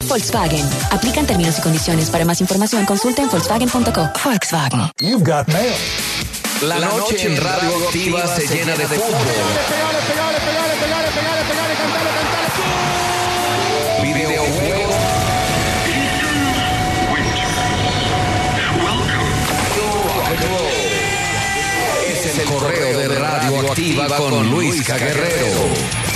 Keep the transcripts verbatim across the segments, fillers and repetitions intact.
Volkswagen. Aplican términos y condiciones. Para más información, consulta en volkswagen punto co. Volkswagen. You've got mail. La noche en Radio Activa se llena de fútbol. Videojuegos. Es el correo de Radio Activa con Luisca Guerrero.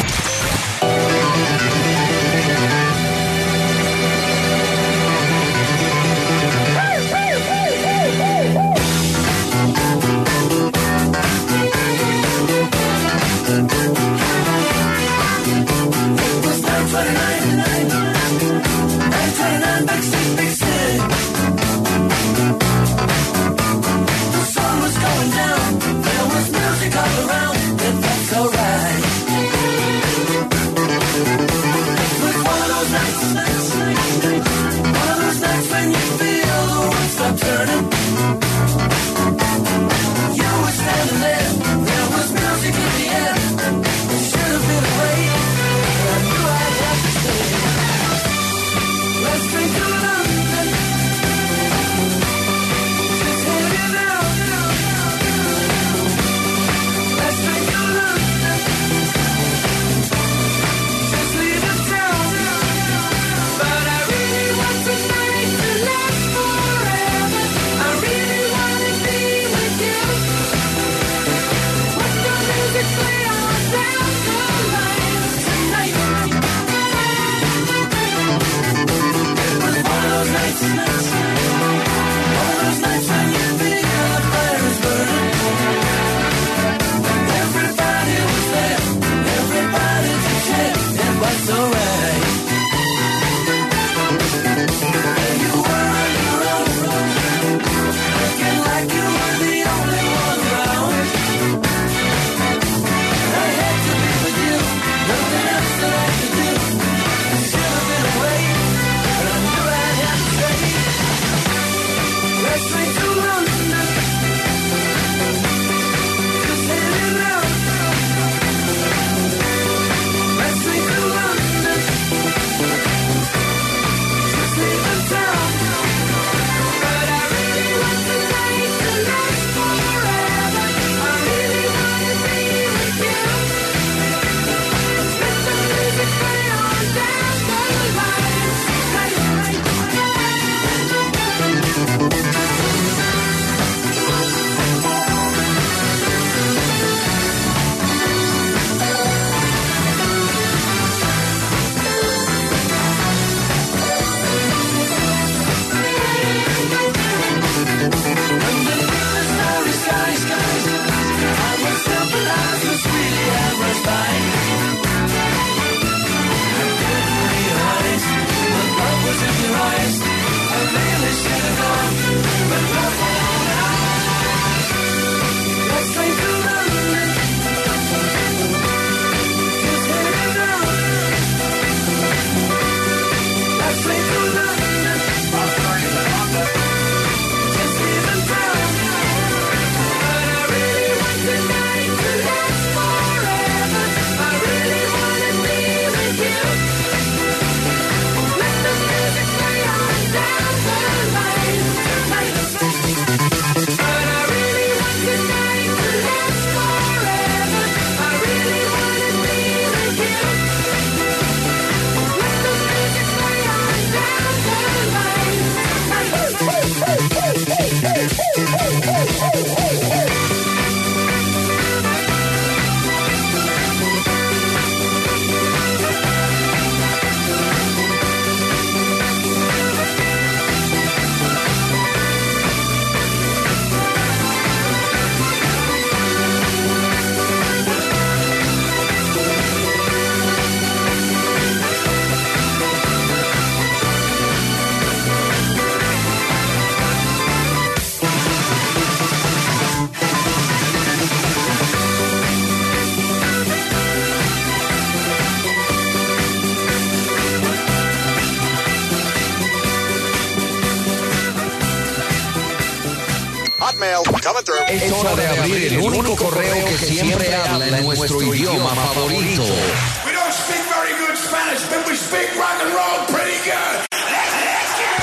Es hora de abrir el único correo que siempre habla en nuestro idioma favorito. We don't speak very good Spanish, but we speak rock and roll pretty good.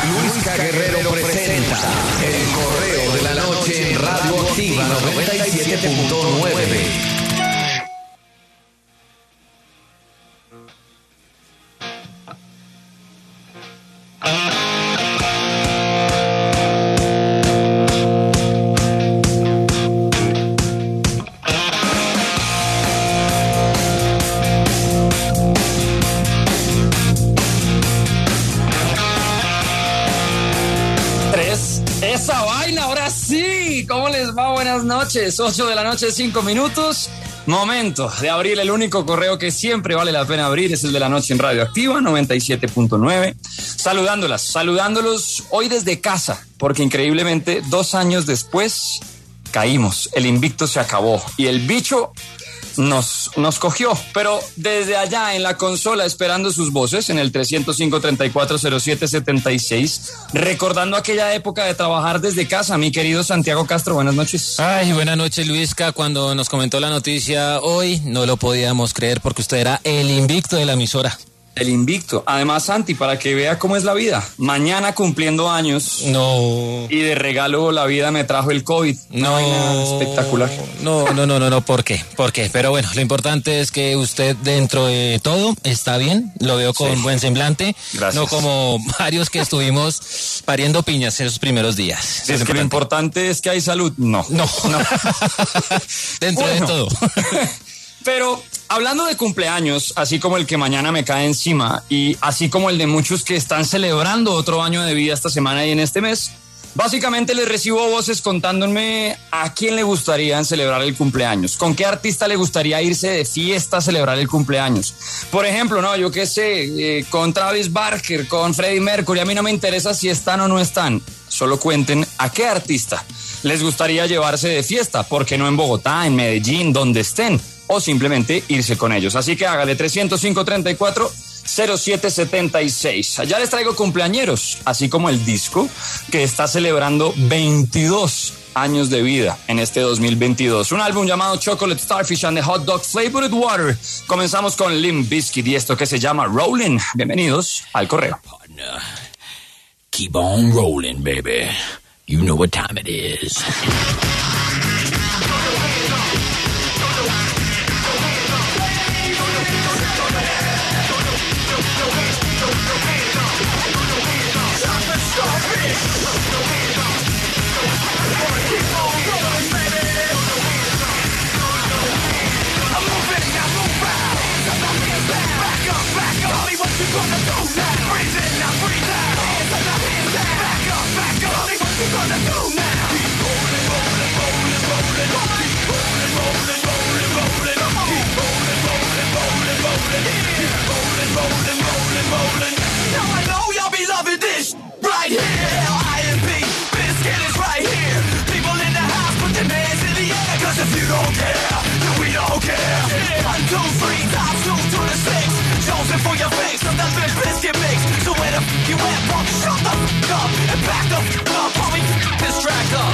Luisca Guerrero presenta El Correo de la Noche en Radio Activa noventa y siete punto nueve. Esa vaina, ahora sí. ¿Cómo les va? Buenas noches. ocho de la noche, cinco minutos. Momento de abrir el único correo que siempre vale la pena abrir. Es el de la noche en Radio Activa noventa y siete punto nueve. Saludándolas, saludándolos hoy desde casa, porque increíblemente dos años después caímos. El invicto se acabó y el bicho Nos, nos cogió, pero desde allá en la consola esperando sus voces en el trescientos cinco, treinta y cuatro, cero siete, setenta y seis, recordando aquella época de trabajar desde casa. Mi querido Santiago Castro, buenas noches. Ay, buenas noches, Luisca. Cuando nos comentó la noticia hoy, no lo podíamos creer porque usted era el invicto de la emisora. El invicto. Además, Santi, para que vea cómo es la vida. Mañana cumpliendo años. No. Y de regalo la vida me trajo el COVID. No. Vaina espectacular. No, no, no, no, no. ¿Por qué? ¿Por qué? Pero bueno, lo importante es que usted dentro de todo está bien. Lo veo con sí. buen semblante. Gracias. No como varios que estuvimos pariendo piñas esos primeros días. Es, es que lo importante es que hay salud. No. No. no. Dentro bueno. de todo. Pero hablando de cumpleaños, así como el que mañana me cae encima y así como el de muchos que están celebrando otro año de vida esta semana y en este mes, básicamente les recibo voces contándome a quién le gustaría celebrar el cumpleaños, con qué artista le gustaría irse de fiesta a celebrar el cumpleaños. Por ejemplo, no, yo qué sé, eh, con Travis Barker, con Freddie Mercury, a mí no me interesa si están o no están, solo cuenten a qué artista les gustaría llevarse de fiesta, porque no en Bogotá, en Medellín, donde estén, o simplemente irse con ellos. Así que hágale trescientos cinco, treinta y cuatro, cero siete, setenta y seis. Allá les traigo cumpleañeros, así como el disco que está celebrando veintidós años de vida en este dos mil veintidós. Un álbum llamado Chocolate Starfish and the Hot Dog Flavored Water. Comenzamos con Limp Bizkit y esto que se llama Rollin'. Bienvenidos al correo. Partner, keep on rolling, baby. You know what time it is. For your face, so that's been biscuit mix. So where the f*** you at, punk? Shut the f*** up and back the f*** up. Homie, this track up.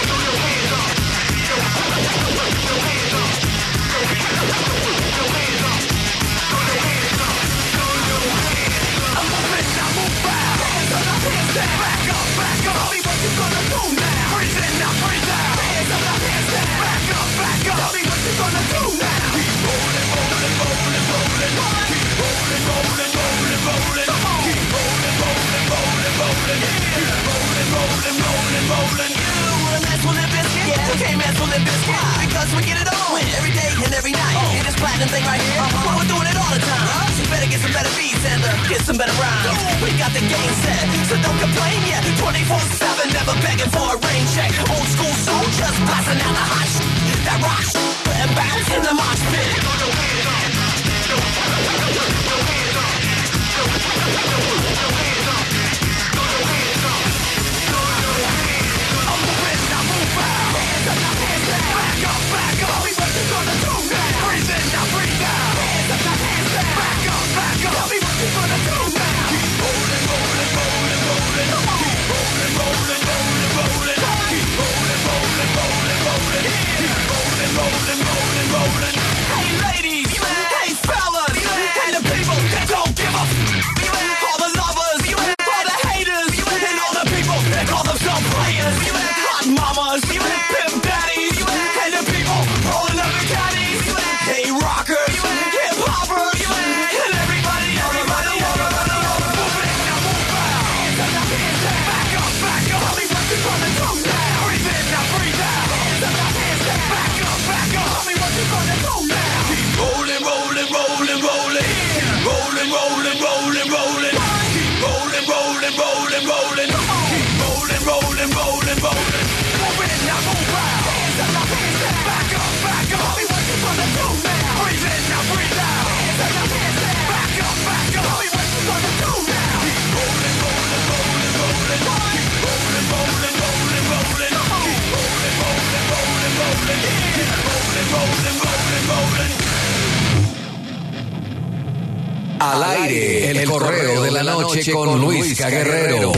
I'm moving, I move fast. Hands on the handstand. Back up, back up. Tell me what you gonna do now. Freeze in, now freeze out. Hands on the handstand. Back up, back up. Tell me what you gonna do now. Keep rolling, rolling, rolling, rolling. Keep rolling, rolling, rolling, rolling. Come on. Keep rolling, rolling, rolling, rolling. Keep rolling, rolling, rolling, rolling. You wanna mess with Limp Bizkit? Yeah, you can't mess with Limp Bizkit. Because we get it on every day and every night. Oh. And this platinum thing right here, uh-huh. Well, we're doing it all the time. Uh-huh. So you better get some better beats and uh, get some better rhymes. Yeah. We got the game set, so don't complain yet. twenty-four seven, never begging for a rain check. Old school soldiers blasting out the hot shit. That rock shit and bounce in the mosh pit. Rolling, rolling, rolling, rolling. Al aire, el correo de la noche con Luis Guerrero.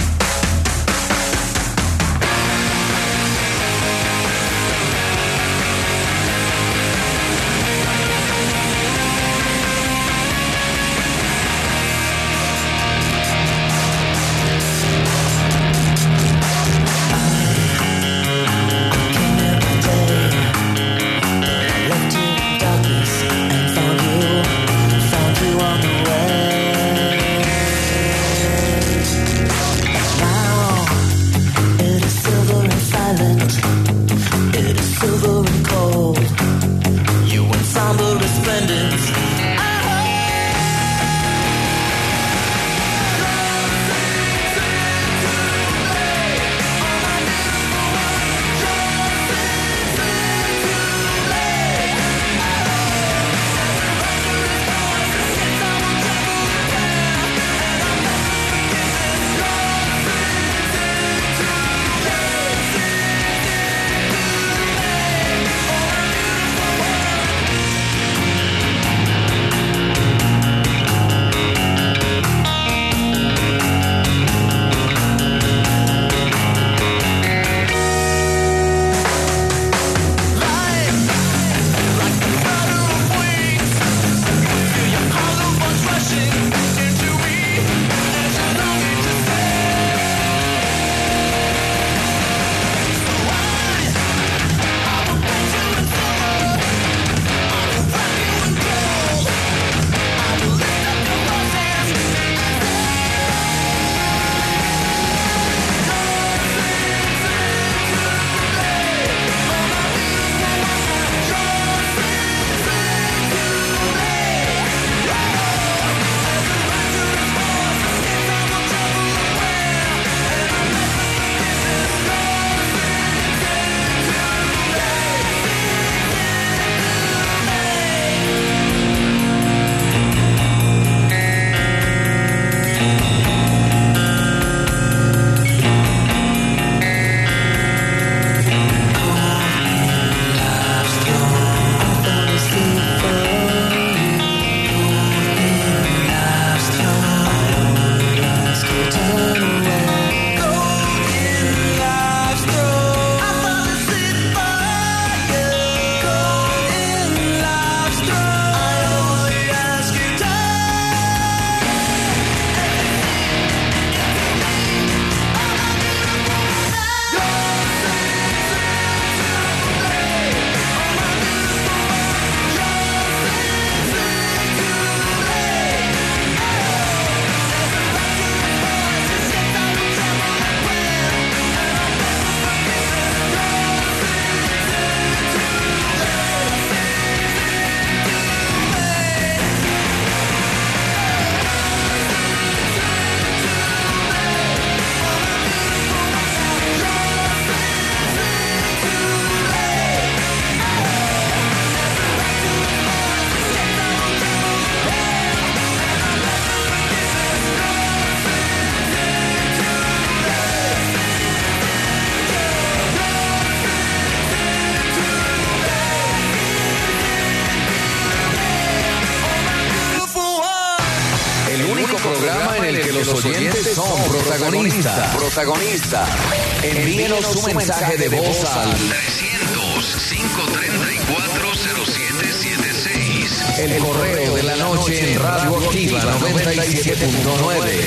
Los oyentes son protagonistas. Protagonista. Envíenos su mensaje de voz al trescientos, cinco treinta y cuatro, cero siete siete seis. El correo de la noche en Radio Activa noventa y siete punto nueve.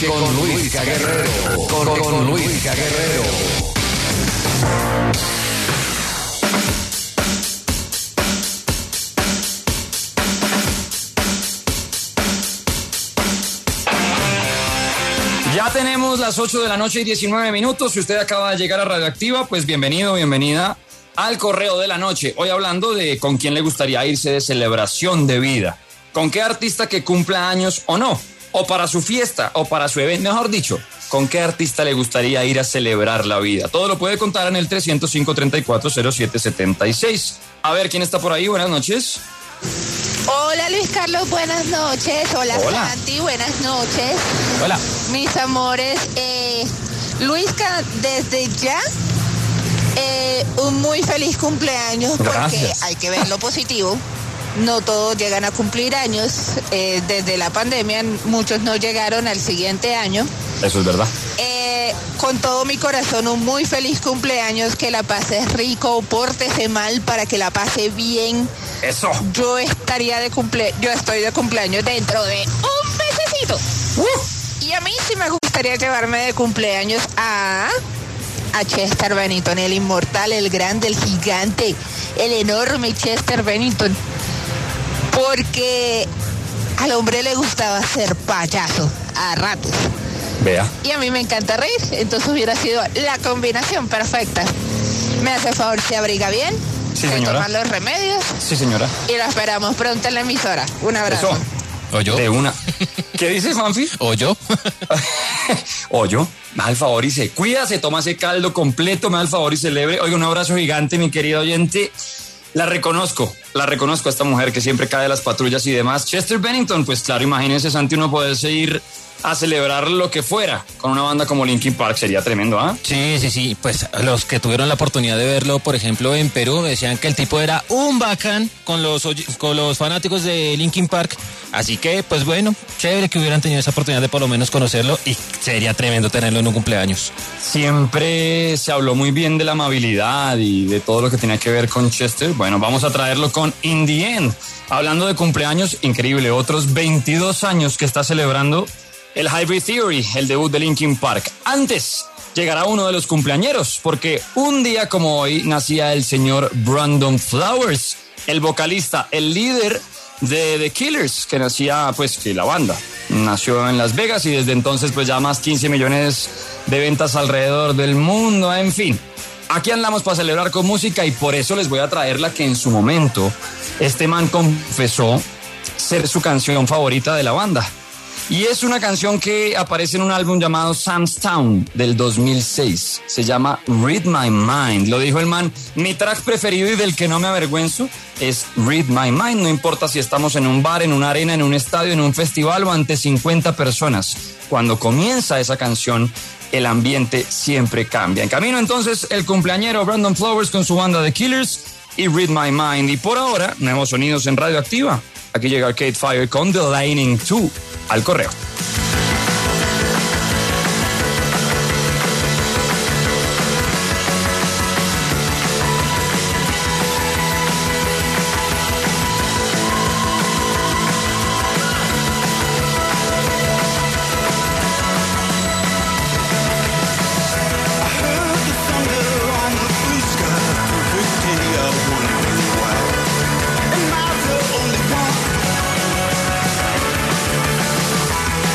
noche con Luis Guerrero. Con, con Luis Guerrero. Ya tenemos las ocho de la noche y diecinueve minutos. Si usted acaba de llegar a Radioactiva, pues bienvenido, bienvenida al Correo de la Noche. Hoy hablando de con quién le gustaría irse de celebración de vida. ¿Con qué artista que cumpla años o no? O para su fiesta, o para su evento, mejor dicho, ¿con qué artista le gustaría ir a celebrar la vida? Todo lo puede contar en el trescientos cinco, treinta y cuatro, cero siete setenta y seis. A ver, ¿quién está por ahí? Buenas noches. Hola Luis Carlos, buenas noches. Hola, Hola. Santi, buenas noches. Hola. Mis amores, eh, Luisca, desde ya, eh, un muy feliz cumpleaños. Gracias. Porque hay que ver lo positivo. No todos llegan a cumplir años. Eh, desde la pandemia, muchos no llegaron al siguiente año. Eso es verdad. Eh, con todo mi corazón, un muy feliz cumpleaños, que la pases rico, pórtese mal para que la pase bien. Eso. Yo estaría de cumple, yo estoy de cumpleaños dentro de un mesecito. Uh. Y a mí sí me gustaría llevarme de cumpleaños a, a Chester Bennington, el inmortal, el grande, el gigante, el enorme Chester Bennington. Porque al hombre le gustaba ser payaso a ratos. Vea. Y a mí me encanta reír, entonces hubiera sido la combinación perfecta. Me hace favor, se abriga bien, Sí, se señora. toman los remedios Sí, señora. y lo esperamos pronto en la emisora. Un abrazo. Eso. ¿O yo? De una. ¿Qué dice Juanfi? ¿O yo? O yo, me da el favor y se cuida, se toma ese caldo completo, me da el favor y celebre. Oiga, un abrazo gigante, mi querido oyente. La reconozco, la reconozco a esta mujer que siempre cae de las patrullas y demás. Chester Bennington, pues claro, imagínense, Santi, uno poderse ir a celebrar lo que fuera con una banda como Linkin Park, sería tremendo, ¿ah? Sí, sí, sí. Pues los que tuvieron la oportunidad de verlo, por ejemplo, en Perú, decían que el tipo era un bacán con los, oy- con los fanáticos de Linkin Park. Así que, pues bueno, chévere que hubieran tenido esa oportunidad de por lo menos conocerlo y sería tremendo tenerlo en un cumpleaños. Siempre se habló muy bien de la amabilidad y de todo lo que tenía que ver con Chester. Bueno, vamos a traerlo con In the End. Hablando de cumpleaños, increíble, otros veintidós años que está celebrando el Hybrid Theory, el debut de Linkin Park. Antes llegará uno de los cumpleañeros, porque un día como hoy nacía el señor Brandon Flowers, el vocalista, el líder de The Killers, que nacía, pues, que la banda nació en Las Vegas y desde entonces, pues, ya más quince millones de ventas alrededor del mundo, en fin. Aquí andamos para celebrar con música y por eso les voy a traer la que en su momento este man confesó ser su canción favorita de la banda. Y es una canción que aparece en un álbum llamado Sam's Town del dos mil seis. Se llama Read My Mind. Lo dijo el man, mi track preferido y del que no me avergüenzo es Read My Mind. No importa si estamos en un bar, en una arena, en un estadio, en un festival o ante cincuenta personas. Cuando comienza esa canción, el ambiente siempre cambia. En camino entonces el cumpleañero Brandon Flowers con su banda The Killers y Read My Mind. Y por ahora, nuevos sonidos en Radioactiva. Aquí llega Arcade Fire con The Lightning dos al correo. And I'm the only one.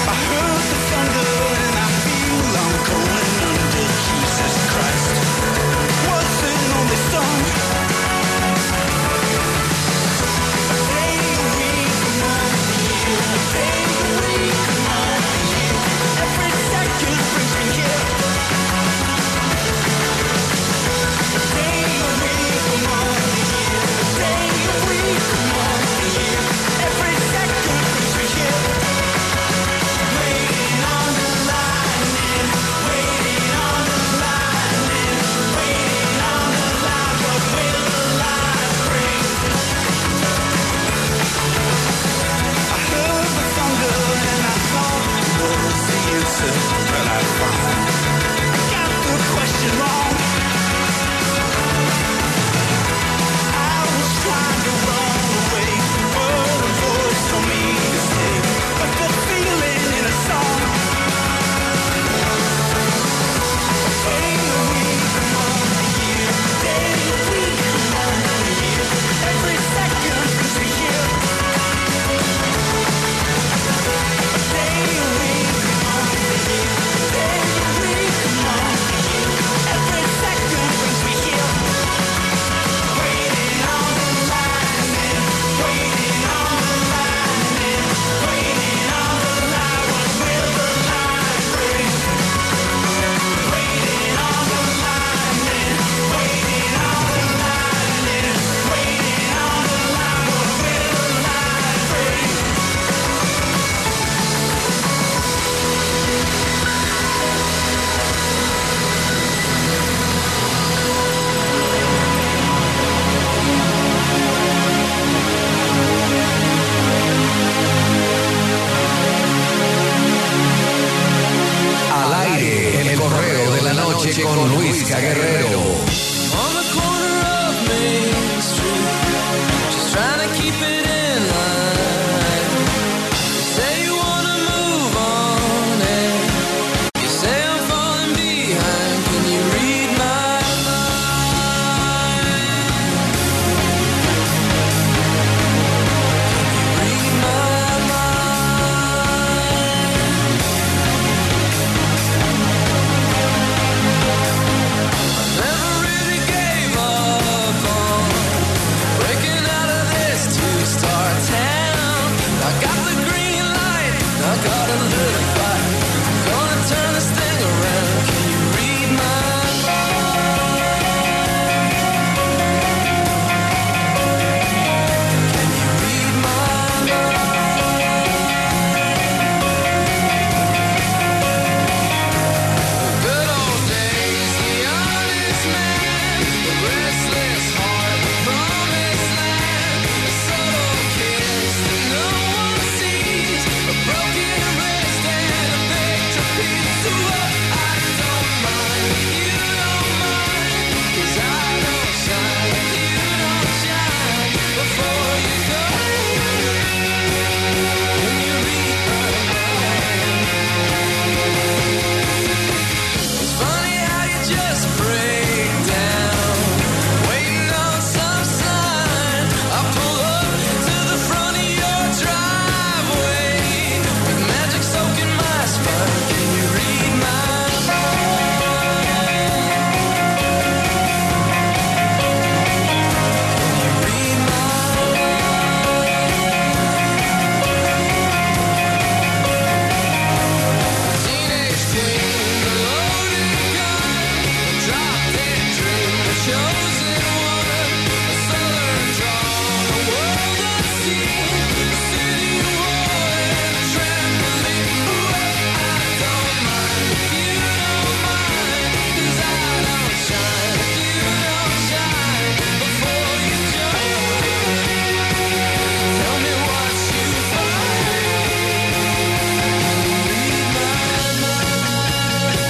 noche con Luis Guerrero. On the corner of Main Street, just trying to keep it in line. You say you wanna move on, and you say I'm falling behind. Can you read my mind? Can you read my mind? Never really gave up on breaking out of this two-star town. I got the green light, I got a little fight. Gonna turn this thing around. Can you read my mind? Can you read my mind? The good old days, the honest man, the restless heart, the promised land, a subtle kiss that no one sees, a broken wrist and a picture piece. Ooh, I don't mind if you don't mind, 'cause I don't shine if you don't shine. Before you go, can you read my mind? It's funny how you just break down, waiting on some sign. I pull up to the front of your driveway, with magic soaking my spine. Can you read my mind? Can you read my teenage queen, the loaded gun, drop dead dream, the chosen one, a southern drawn, a world unseen, a city wall and a trampoline. Ooh, I don't mind if you don't mind, 'cause I don't shine if you don't shine. Before you go, tell me what you find. Read my mind.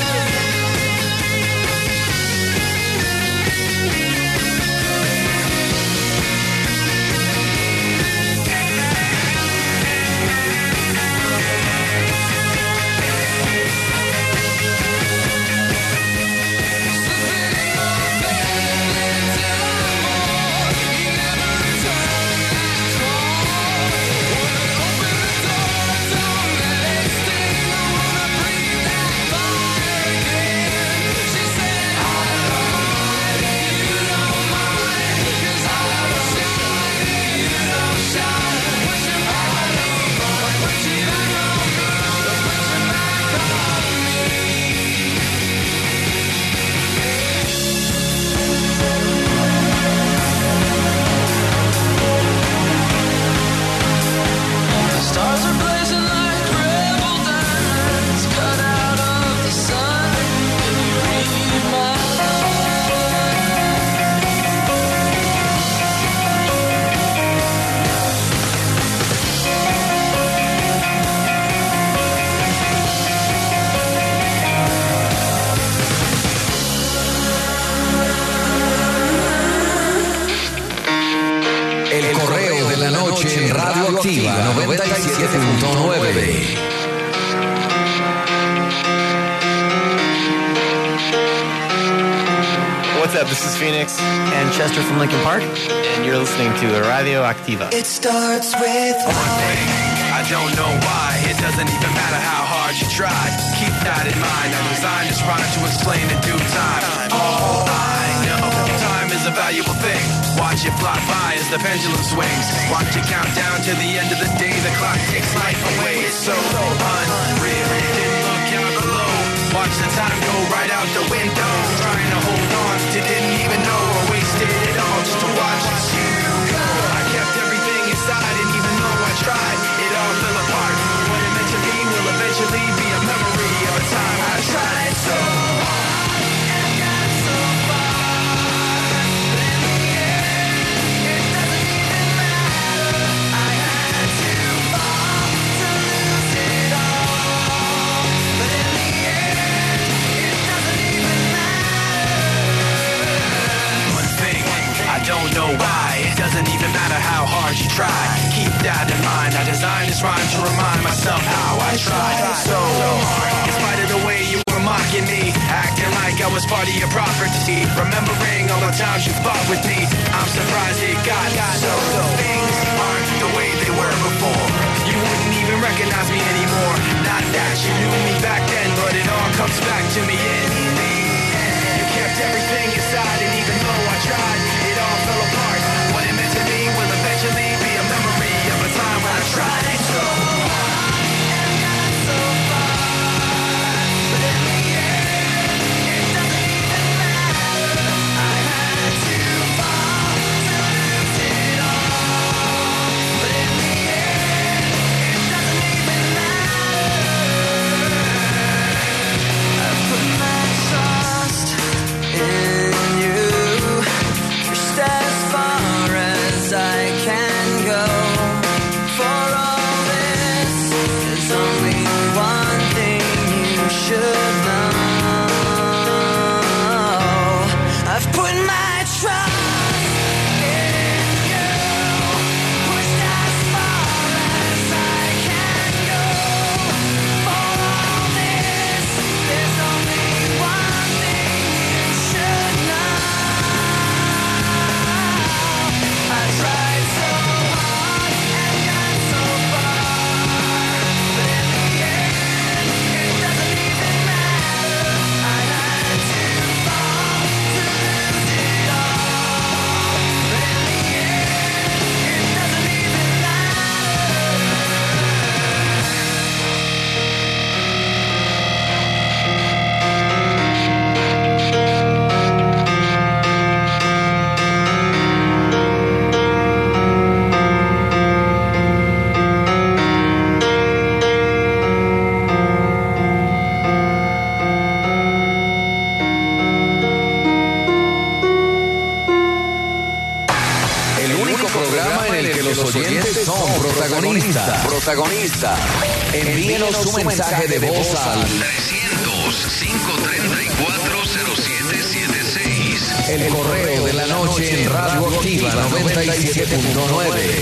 The stars are blazing like rebel diamonds cut out of the sun. Can you read my El correo de la noche en Radio Activa noventa y siete punto nueve. What's up? This is Phoenix and Chester from Linkin Park, and you're listening to Radio Activa. It starts with One thing, I don't know why. It doesn't even matter how hard you try. Keep that in mind. I designed this rhyme to explain in due time. All I know, time is a valuable thing. Watch it fly by as the pendulum swings. Watch it count down to the end of the day. The clock takes life away. It's so unreal. Didn't look out below. Watch the time go right out the window. Trying to hold on to didn't even know or wasted it all just to watch you go. I kept everything inside, and even though I tried, it all fell apart. What it meant to be will eventually be a memory of a time I tried so hard and got so far. But in the end, it doesn't even matter. I had to fall to lose it all. But in the end, it doesn't even matter. how hard you tried. Keep that in mind. I designed this rhyme to remind myself how I tried so hard. In spite of the way you were mocking me, acting like I was part of your property. Remembering all the times you fought with me, I'm surprised it got so. Things aren't the way they were before. You wouldn't even recognize me anymore. Not that you knew me back then, but it all comes back to me in the end. You kept everything inside, and even though I tried, it all fell apart. What it meant to me will eventually be a memory of a time when I tried so hard and got so far. But in the end, it doesn't even matter. I had to fall to lose it all. But in the end, it doesn't even matter. I put my trust in you. Just as far as I can go. For all this, there's only one thing you should know. I've put my trust in you. Pushed as far as I can go. For all this, there's only one thing you should know. I tried so hard and got so far, but in the end, it doesn't even matter. I had to fall to lose it all, but in the end, it doesn't even El único programa en el que los oyentes son protagonistas. Protagonista. Envíenos su mensaje de voz al trescientos, cinco treinta y cuatro, cero siete siete seis. el correo de la noche en Radio Activa noventa y siete punto nueve.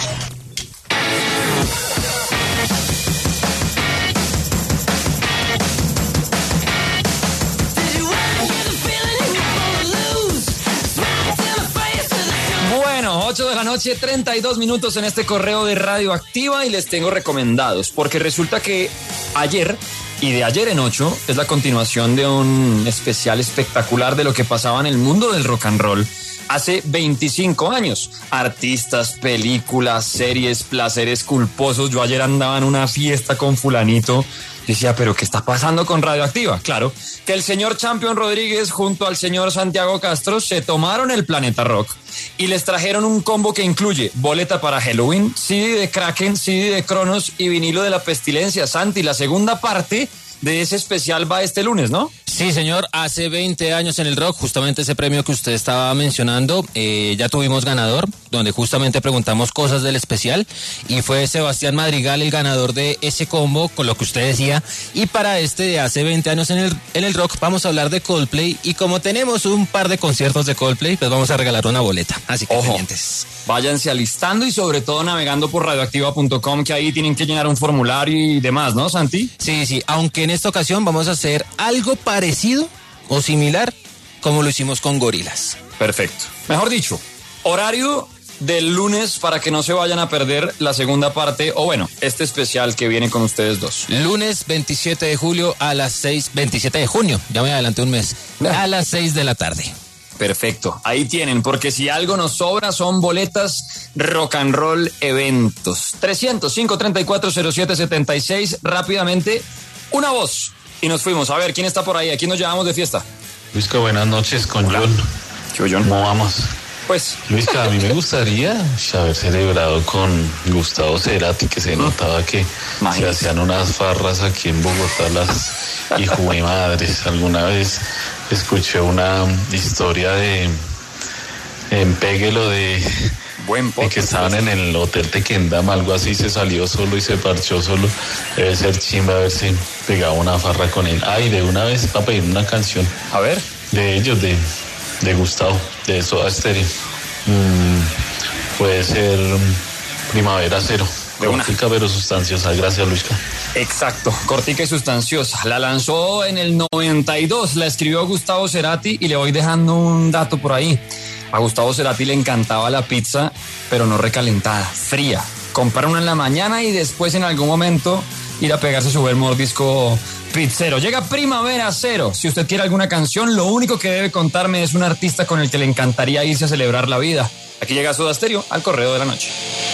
Bueno, ocho de la noche, treinta y dos minutos en este correo de Radioactiva y les tengo recomendados, porque resulta que ayer y de ayer en ocho es la continuación de un especial espectacular de lo que pasaba en el mundo del rock and roll hace veinticinco años. Artistas, películas, series, placeres culposos. Yo ayer andaba en una fiesta con fulanito. Decía, ¿pero qué está pasando con Radioactiva? Claro, que el señor Champion Rodríguez junto al señor Santiago Castro se tomaron el Planeta Rock y les trajeron un combo que incluye boleta para Halloween, C D de Kraken, C D de Cronos y vinilo de La Pestilencia. Santi, la segunda parte de ese especial va este lunes, ¿no? Sí, señor, hace veinte años en el rock, justamente ese premio que usted estaba mencionando, eh, ya tuvimos ganador, donde justamente preguntamos cosas del especial, y fue Sebastián Madrigal el ganador de ese combo, con lo que usted decía, y para este de hace veinte años en el, en el rock vamos a hablar de Coldplay, y como tenemos un par de conciertos de Coldplay, pues vamos a regalar una boleta, así que Ojo, pendientes. Váyanse alistando y sobre todo navegando por radioactiva punto com, que ahí tienen que llenar un formulario y demás, ¿no, Santi? Sí, sí, aunque en esta ocasión vamos a hacer algo parecido o similar como lo hicimos con Gorilas. Perfecto. Mejor dicho, horario del lunes para que no se vayan a perder la segunda parte, o bueno, este especial que viene con ustedes dos. Lunes veintisiete de julio a las seis, veintisiete de junio, ya me adelanté un mes, a las seis de la tarde. Perfecto, ahí tienen, porque si algo nos sobra son boletas rock and roll eventos. trescientos, cinco treinta y cuatro, cero siete setenta y seis, rápidamente, una voz. Y nos fuimos. A ver, ¿quién está por ahí? ¿A quién nos llevamos de fiesta? Luisca, buenas noches con John. ¿Qué John? ¿Cómo vamos? Pues. Luisca, a mí me gustaría haber celebrado con Gustavo Cerati, que se notaba que se hacían unas farras aquí en Bogotá, las hijo de madres. Alguna vez escuché una historia de en Péguelo de, Buen de que estaban en el hotel Tequendama, algo así, se salió solo y se parchó solo. Debe ser chimba a ver si pegaba una farra con él. Ay, de una vez va a pedir una canción. A ver. De ellos, de, de Gustavo, de Soda Stereo. Mm, puede ser Primavera Cero. Cortica pero sustanciosa. Gracias, Luisca. Exacto, cortica y sustanciosa. La lanzó en el noventa y dos, la escribió Gustavo Cerati y le voy dejando un dato por ahí. A Gustavo Cerati le encantaba la pizza, pero no recalentada, fría. Comprar una en la mañana y después en algún momento ir a pegarse su buen mordisco pizzero. Llega Primavera Cero. Si usted quiere alguna canción, lo único que debe contarme es un artista con el que le encantaría irse a celebrar la vida. Aquí llega Soda Stereo al Correo de la Noche.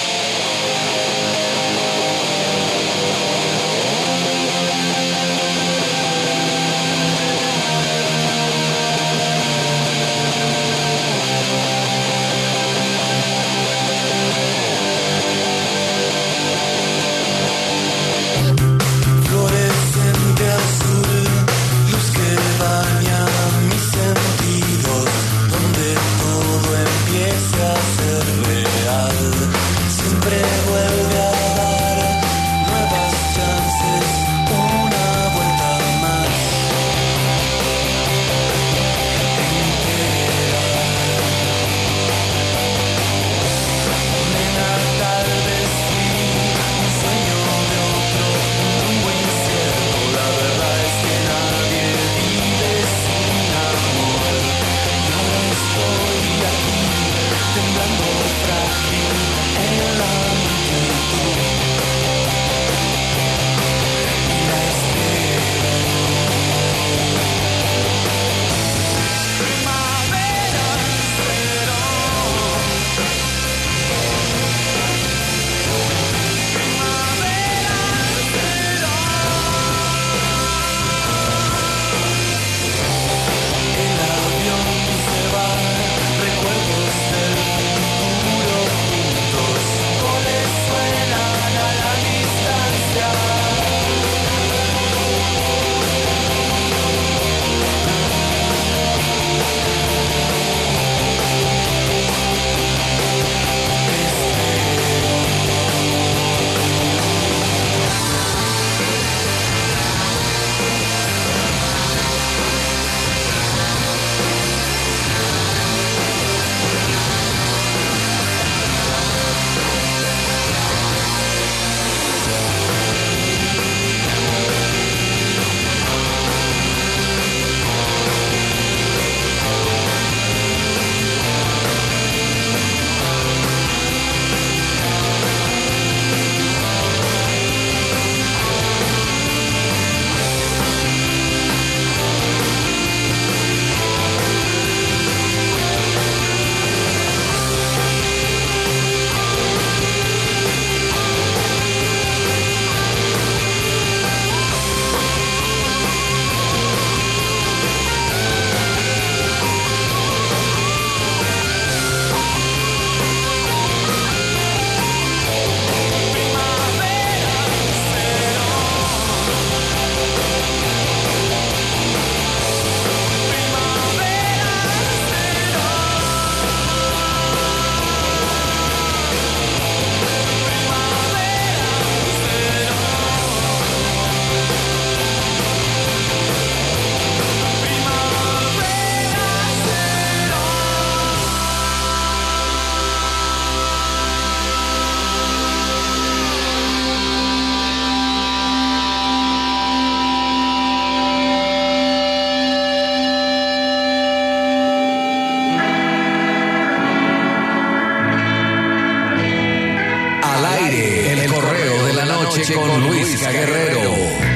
Con Luisca Guerrero.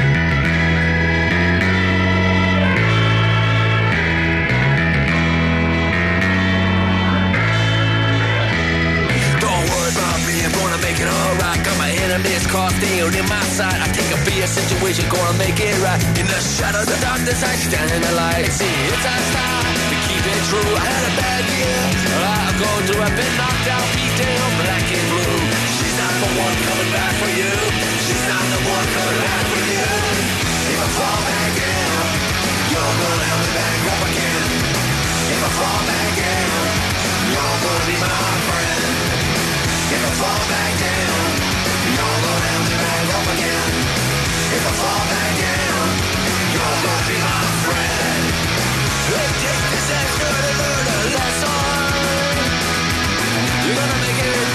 Enemies concealed in my sight. I take a fear situation, gonna make it right. In the shadow of the darkness, I stand in the light. See, it's our style to keep it true. I had a bad year, I go through. I've been knocked out, beat down, black and blue. She's not the one coming back for you. She's not the one coming back for you. If I fall back down, you're gonna help me back up again. If I fall back down, you're gonna be my friend. If I fall back down, you're gonna help me back up again. If I fall back down, you're gonna be my friend. Take this extra to learn a lesson. You're gonna make it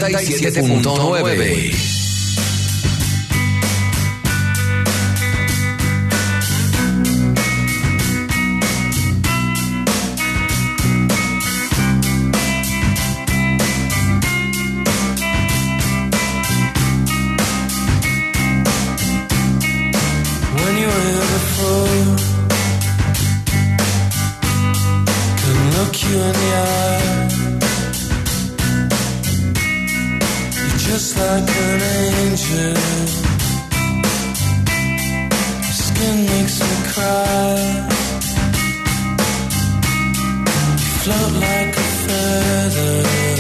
noventa y siete punto nueve. You in the eye, you're just like an angel. Your skin makes me cry. You float like a feather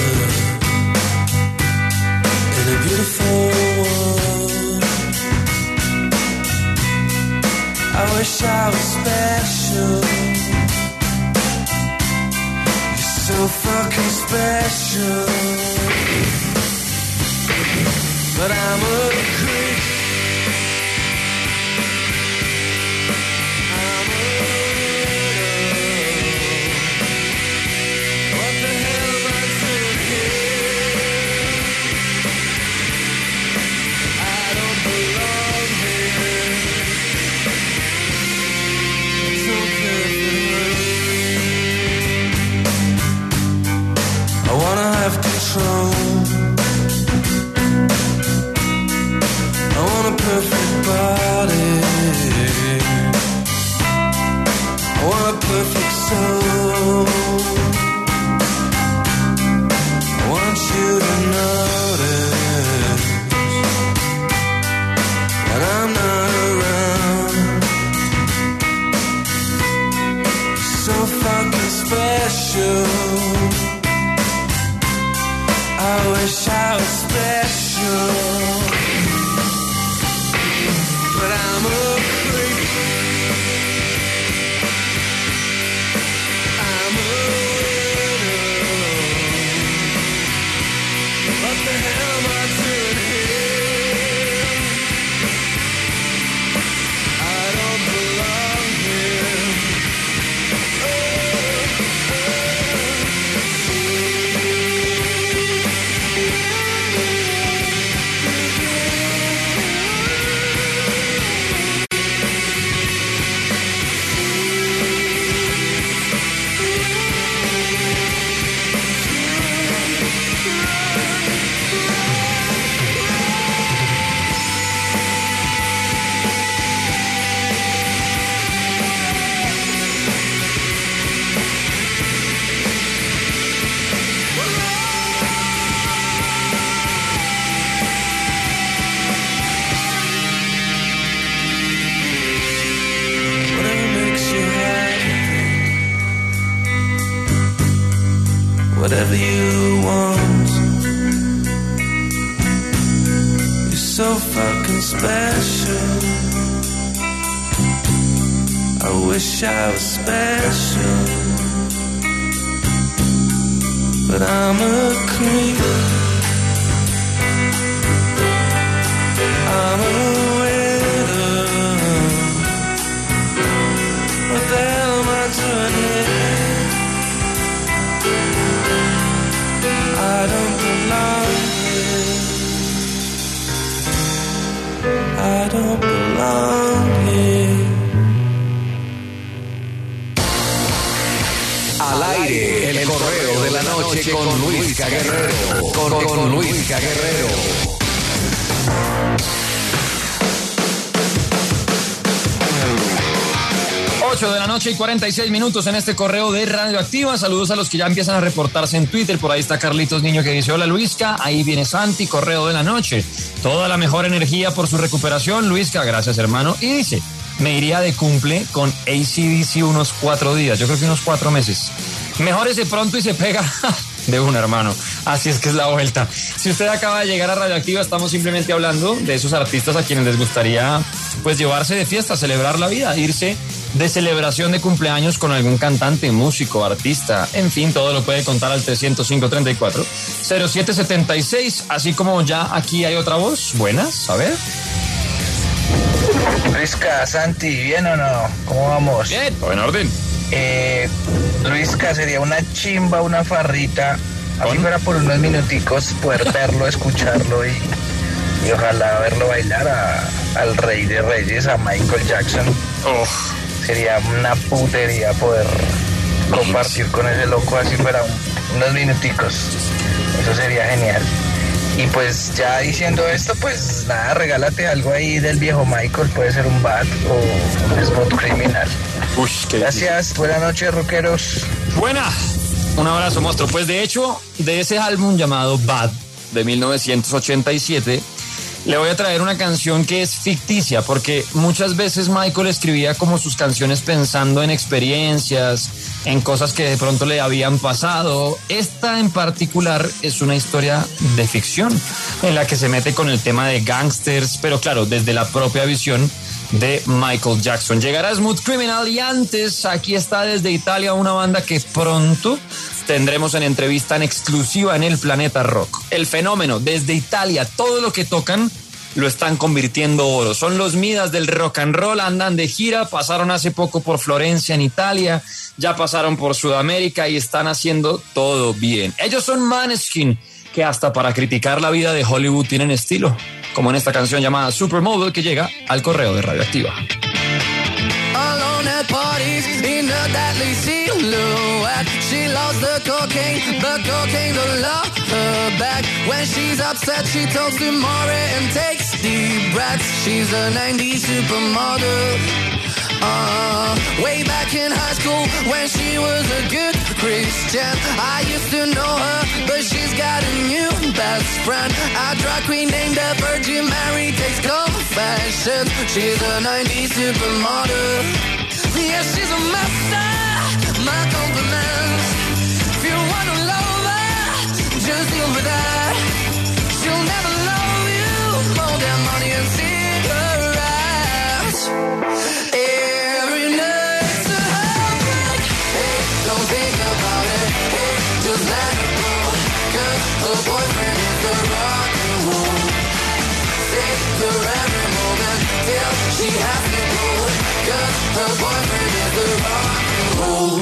in a beautiful world. I wish I was special, so fucking special, but I'm a creep. I'm a widow. What the hell am I doing here? I don't belong here. It's so perfect. I wanna have control. I want a perfect body. I want a perfect soul. I want you to notice when I'm not around. You're so fucking special. I wish I was special, but I'm a creep. I'm a widow. What the hell am I doing here? I don't belong here. Oh, oh. Whatever you want, you're so fucking special. I wish I was special, but I'm a creep. I'm a widow. What the hell am I doing here? I don't belong here. I don't belong here. Al aire, el correo de la noche con Luis Guerrero. Con, con Luis Guerrero. ocho de la noche y cuarenta y seis minutos en este correo de Radioactiva. Saludos a los que ya empiezan a reportarse en Twitter. Por ahí está Carlitos Niño que dice: hola Luisca, ahí viene Santi, correo de la noche. Toda la mejor energía por su recuperación, Luisca, gracias hermano. Y dice: me iría de cumple con A C D C unos cuatro días, yo creo que unos cuatro meses. Mejórese pronto y se pega de un hermano. Así es que es la vuelta. Si usted acaba de llegar a Radioactiva, estamos simplemente hablando de esos artistas a quienes les gustaría pues llevarse de fiesta, celebrar la vida, irse de celebración de cumpleaños con algún cantante, músico, artista, en fin, todo lo puede contar al trescientos cinco, treinta y cuatro, cero siete setenta y seis, así como ya aquí hay otra voz. Buenas, a ver. Luisca, Santi, ¿bien o no? ¿Cómo vamos? Bien, todo en orden. Eh, Luisca, sería una chimba, una farrita así fuera por unos minuticos, poder verlo, escucharlo y, y ojalá verlo bailar a, al rey de reyes, a Michael Jackson. Oh. Sería una putería poder compartir con ese loco así fuera un, unos minuticos. Eso sería genial. Y pues ya diciendo esto, pues nada, regálate algo ahí del viejo Michael, puede ser un bat o un Smooth Criminal. Uy, qué Gracias, difícil. buenas noches, rockeros. Buena. Un abrazo, monstruo. Pues de hecho, de ese álbum llamado Bad de mil novecientos ochenta y siete, le voy a traer una canción que es ficticia, porque muchas veces Michael escribía como sus canciones pensando en experiencias, en cosas que de pronto le habían pasado. Esta en particular es una historia de ficción, en la que se mete con el tema de gangsters, pero claro, desde la propia visión de Michael Jackson. Llegará Smooth Criminal y antes, aquí está desde Italia una banda que pronto tendremos en entrevista en exclusiva en el Planeta Rock. El Fenómeno, desde Italia, todo lo que tocan lo están convirtiendo oro. Son los Midas del rock and roll, andan de gira, pasaron hace poco por Florencia en Italia, ya pasaron por Sudamérica y están haciendo todo bien. Ellos son Maneskin, que hasta para criticar la vida de Hollywood tienen estilo, como en esta canción llamada Supermodel que llega al correo de Radioactiva. Alone at parties in a deadly silhouette. She loves the cocaine, but cocaine don't love her back. When she's upset, she talks to Maury and takes deep breaths. She's a nineties supermodel. Uh, way back in high school when she was a good Christian, I used to know her, but she's got a new best friend, a drag queen named the Virgin Mary, takes confessions. She's a nineties supermodel. Yeah, she's a master, my compliments. If you wanna love her, just deal with that. She'll never love you more than money and cigarettes. Every night's a heartbreak. Hey, don't think about it. Hey, just let it go. Cause her boyfriend is the rock and roll. Save her every moment till she has to go. Cause her boyfriend is the rock and roll.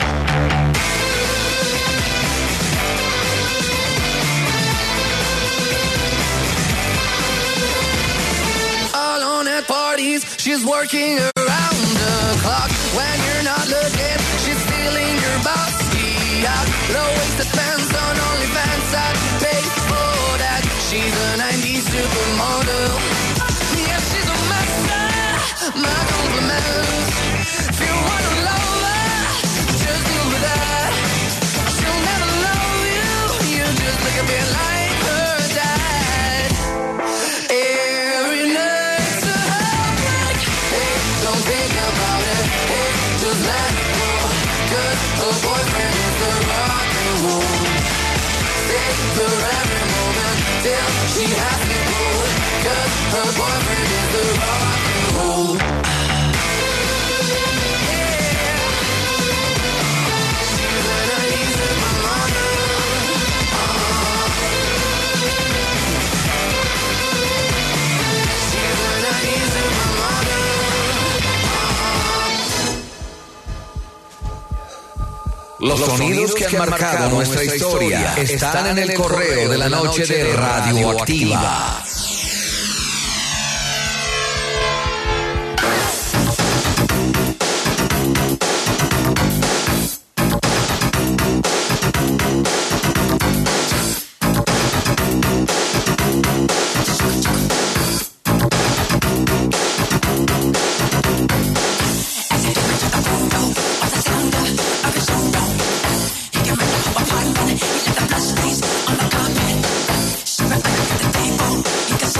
Alone at parties, she's working around the clock. When you're not looking, she's stealing your bossy out. Low-waisted pants on OnlyFans, I'd pay for that. She's a nineties supermodel. Yeah, she's a master, my compliments. If you wanna love her, just deal with that. She'll never love you, you just look a bit like her dad. Every night's a heartbreak. Hey, don't think about it. Hey, just let it go. Cause her boyfriend is the rock and roll. Save her every moment till she has to go. Cause her boyfriend is the rock and roll. Los sonidos que han marcado nuestra historia están en el correo de la noche de Radioactiva. You can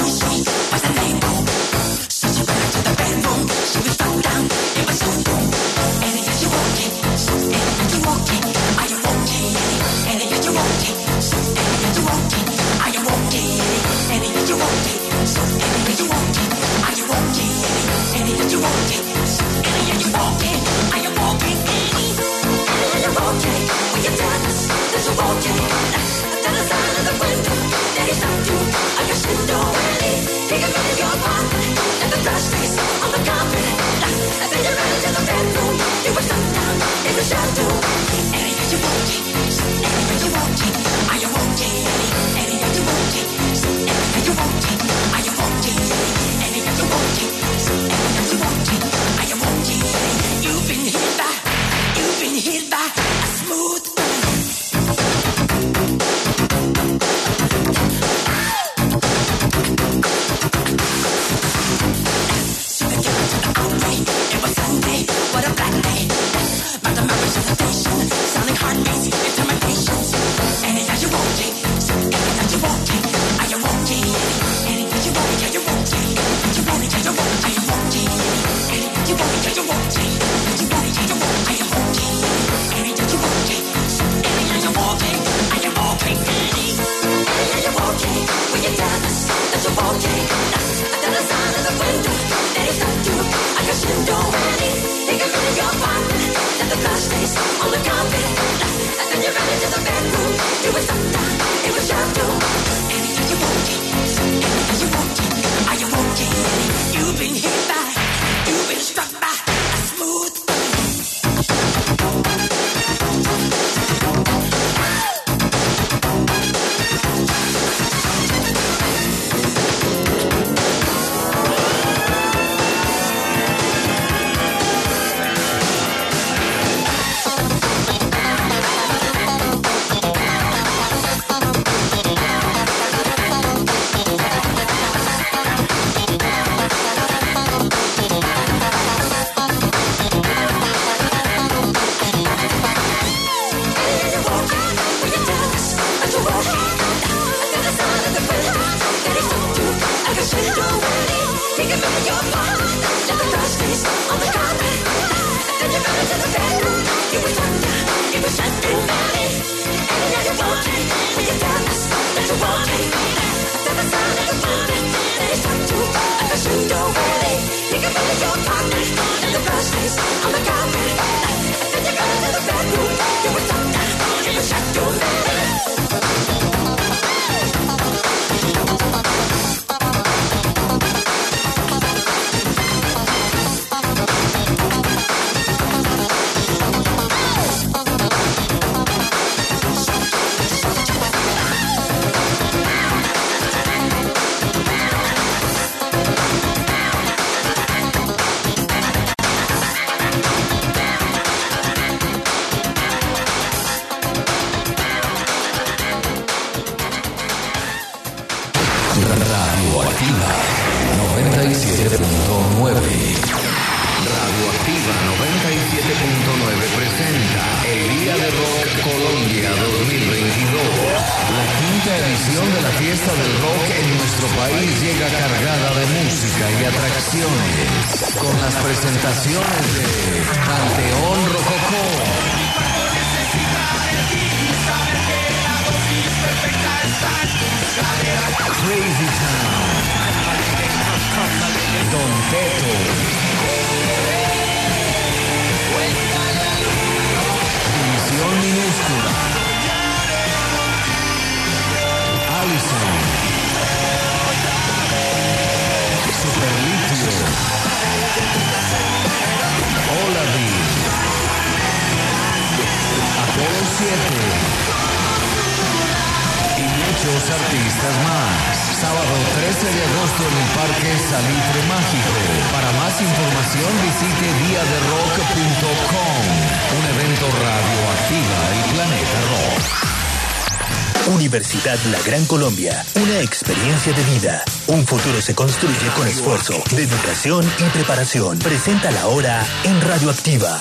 Universidad La Gran Colombia, una experiencia de vida. Un futuro se construye con esfuerzo, dedicación y preparación. Presenta la hora en Radioactiva.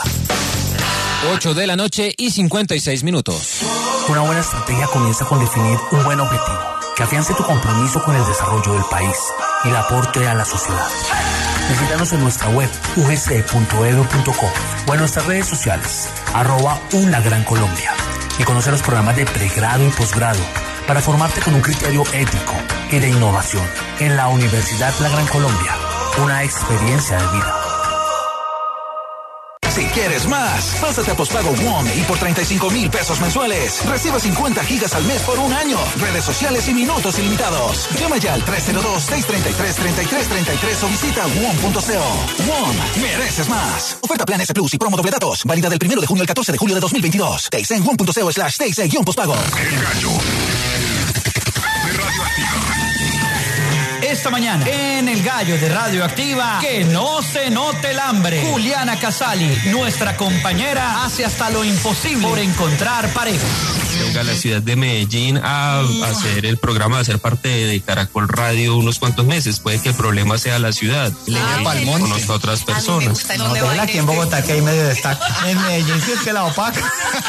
ocho de la noche y cincuenta y seis minutos. Una buena estrategia comienza con definir un buen objetivo que afiance tu compromiso con el desarrollo del país y el aporte a la sociedad. Visítanos en nuestra web u g c punto e d u punto co o en nuestras redes sociales, arroba una gran Colombia, y conoce los programas de pregrado y posgrado para formarte con un criterio ético y de innovación en la Universidad La Gran Colombia, una experiencia de vida. Si quieres más, pásate a postpago WOM y por treinta y cinco mil pesos mensuales recibe cincuenta gigas al mes por un año, redes sociales y minutos ilimitados. Llama ya al tres cero dos, seis tres tres, tres tres tres tres o visita wom punto co. WOM, mereces más. Oferta Plan S Plus y promo doble datos, válida del primero de junio al catorce de julio de dos mil veintidós. T I C en wom punto co slash T I C guión postpago. El gallo de Radioactiva. Esta mañana, en el Gallo de Radioactiva, que no se note el hambre. Juliana Casali, nuestra compañera, hace hasta lo imposible por encontrar pareja. Venga a la ciudad de Medellín a, a hacer el programa, a ser parte de Caracol Radio unos cuantos meses. Puede que el problema sea la ciudad. Leña pa'l monte. Conozco a otras personas. No, te aquí en Bogotá que hay medio destaca. En Medellín sí es que la opaca.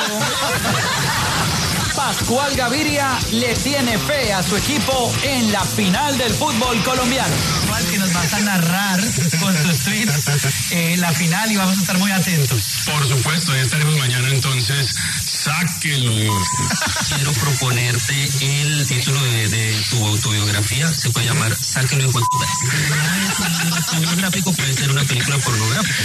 Pascual Gaviria le tiene fe a su equipo en la final del fútbol colombiano. Pascual, que nos vas a narrar con tus tweets eh, la final y vamos a estar muy atentos. Por supuesto, ya estaremos mañana entonces. Sáquenlo. Quiero proponerte el título de, de tu autobiografía. Se puede llamar Sáquenlo, hijo de puta. Un gráfico puede ser una película pornográfica.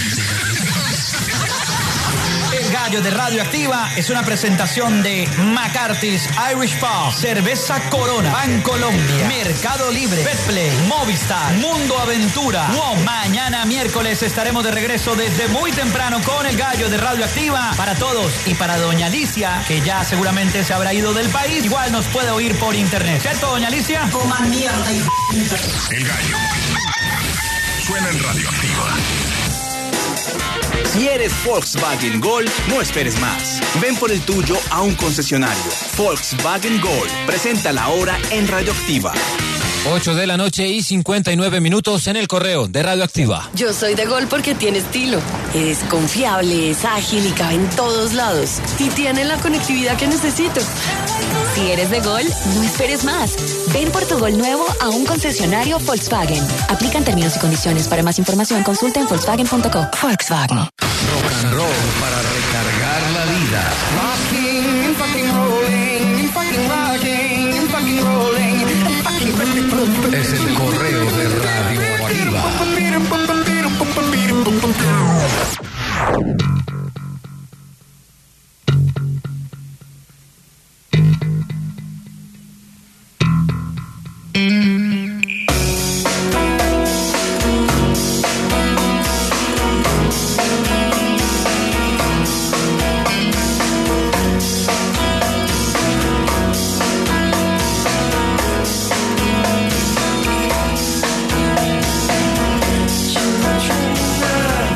El Gallo de Radioactiva es una presentación de McCarthy's Irish Pub, Cerveza Corona, Bancolombia, Mercado Libre, Betplay, Movistar, Mundo Aventura. Wow. Mañana miércoles estaremos de regreso desde muy temprano con el Gallo de Radioactiva para todos y para doña Alicia, que ya seguramente se habrá ido del país. Igual nos puede oír por internet, ¿cierto, doña Alicia? Toma mierda, hijo. El Gallo suena en Radioactiva. Si eres Volkswagen Gol, no esperes más. Ven por el tuyo a un concesionario. Volkswagen Gol presenta la hora en Radioactiva. ocho de la noche y cincuenta y nueve minutos en el correo de Radioactiva. Yo soy de Gol porque tiene estilo. Es confiable, es ágil y cabe en todos lados. Y tiene la conectividad que necesito. Si eres de Gol, no esperes más. Ven por tu Gol nuevo a un concesionario Volkswagen. Aplican términos y condiciones. Para más información, consulta en Volkswagen punto co. Volkswagen.